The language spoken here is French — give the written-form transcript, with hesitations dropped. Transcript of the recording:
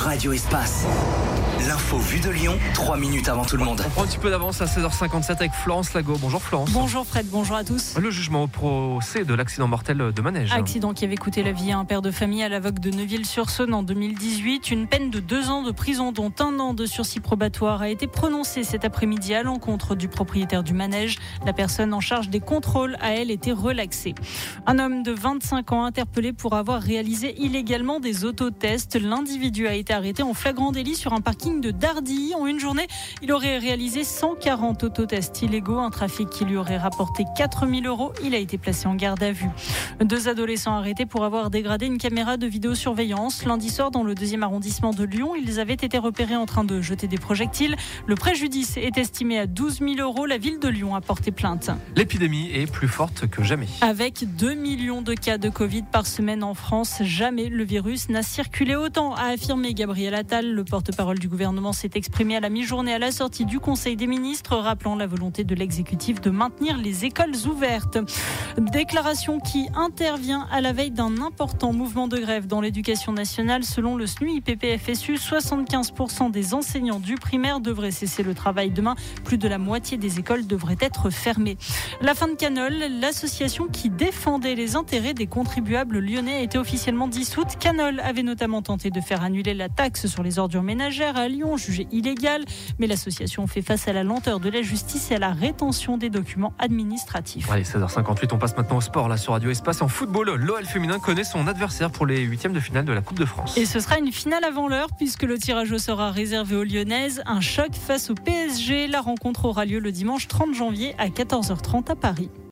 Radio Espace. L'info vue de Lyon, 3 minutes avant tout le monde. On prend un petit peu d'avance à 16h57 avec Florence Lago. Bonjour Florence. Bonjour Fred, bonjour à tous. Le jugement au procès de l'accident mortel de manège. Accident qui avait coûté la vie à un père de famille à la Vogue de Neuville-sur-Saône en 2018. Une peine de 2 ans de prison dont 1 an de sursis probatoire a été prononcée cet après-midi à l'encontre du propriétaire du manège. La personne en charge des contrôles a elle été relaxée. Un homme de 25 ans interpellé pour avoir réalisé illégalement des autotests. L'individu a été arrêté en flagrant délit sur un parking de Dardilly. En une journée, il aurait réalisé 140 autotests illégaux, un trafic qui lui aurait rapporté 4 000 €. Il a été placé en garde à vue. 2 adolescents arrêtés pour avoir dégradé une caméra de vidéosurveillance. Lundi soir, dans le 2e arrondissement de Lyon, ils avaient été repérés en train de jeter des projectiles. Le préjudice est estimé à 12 000 €. La ville de Lyon a porté plainte. L'épidémie est plus forte que jamais. Avec 2 millions de cas de Covid par semaine en France, jamais le virus n'a circulé autant, a affirmé Gabriel Attal. Le porte-parole du gouvernement s'est exprimé à la mi-journée à la sortie du Conseil des ministres, rappelant la volonté de l'exécutif de maintenir les écoles ouvertes. Déclaration qui intervient à la veille d'un important mouvement de grève dans l'éducation nationale. Selon le SNUIPP-FSU, 75% des enseignants du primaire devraient cesser le travail demain. Plus de la moitié des écoles devraient être fermées. La fin de Canol, l'association qui défendait les intérêts des contribuables lyonnais a été officiellement dissoute. Canol avait notamment tenté de faire annuler la taxe sur les ordures ménagères à Lyon, jugée illégale, mais l'association fait face à la lenteur de la justice et à la rétention des documents administratifs. Allez, 16h58, on passe maintenant au sport là sur Radio Espace. En football, l'OL féminin connaît son adversaire pour les 8e de finale de la Coupe de France. Et ce sera une finale avant l'heure puisque le tirage sera réservé aux Lyonnaises. Un choc face au PSG. La rencontre aura lieu le dimanche 30 janvier à 14h30 à Paris.